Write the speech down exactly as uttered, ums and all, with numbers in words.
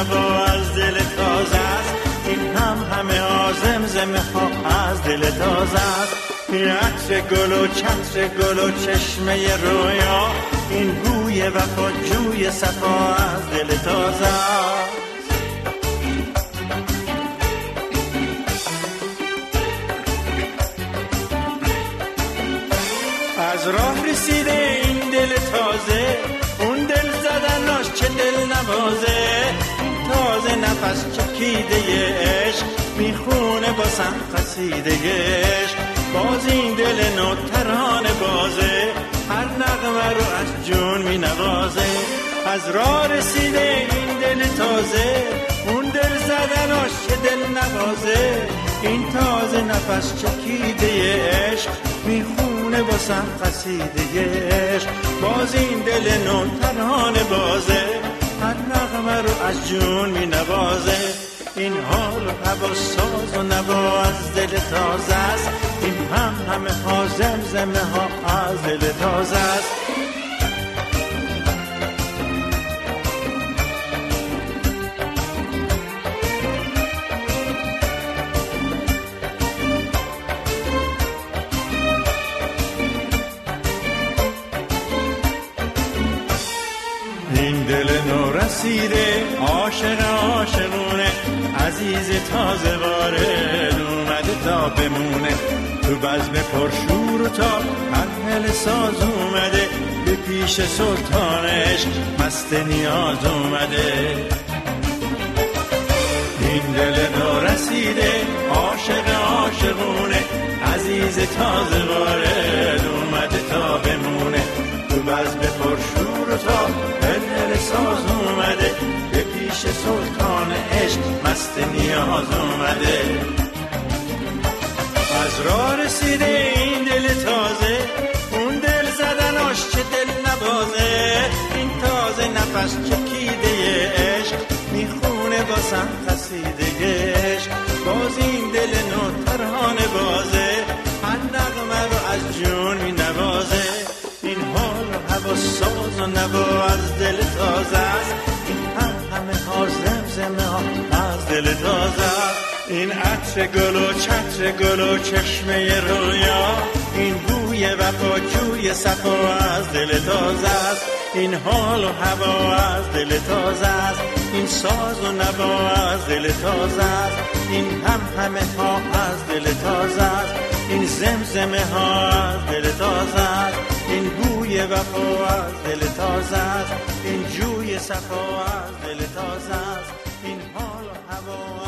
نوا از دل تازه است. این هم همه ها زمزمه ها از دل تازه است. این عطر گل و چتر گل و چشمه رویا، این بوی وفا جوی صفا از دل تازه است. از راه رسیده این دل تازه، اون دل زدناش چه دل نوازه. تازه نفس چکیده عشق میخونه با سن قصیدهش. باز این دل نو ترانه بازه، هر نغمه رو از جون می نوازه. از راه رسیده این دل تازه، اون دل زدناش چه دل نوازه. این تازه نفس چکیده عشق میخونه با سن قصیدهش. باز این دل نو ترانه بازه، هر نغمه رو از جون می نوازه. این حال و هوا ساز و نوا از دل تازه است. این هم همه ها زمزمه ها از دل تازه است. این دل نو رسیده عاشق عاشقونه، عزیز تازه وارد اومده تا بمونه. تو بزم پرشور و تاب هر هل ساز اومده، به پیش سلطانش مست نیاز اومده. این دل نو رسیده عاشق عاشقونه، عزیز تازه وارد اومده تا بمونه. تو بزم پرشور و تاب هر هل ساز اومده، به پیش سلطان عشق مست نیاز اومده. از راه رسیده این دل تازه، اون دل زدناش چه دل نوازه. این تازه نفس چکیده عشق میخونه با سن قصیدهش. باز این دل نو ترانه بازه، هر نغمه رو از جون می نوازه. این حال و هوا ساز و نوا از دل تازه است. این هم همه ها زمزمه ها از دل تازه است. این عطر گل و چتر گل و چشمه رویا، این بوی وفا جوی صفا از دل تازه است. این حال و هوا از دل تازه است. این ساز و نوا از دل تازه است. این هم همه ها از دل تازه است. این زمزمه ها از دل تازه است. این بوی وفا از دل تازه است. این جوی صفا از دل تازه است. این حال و هوا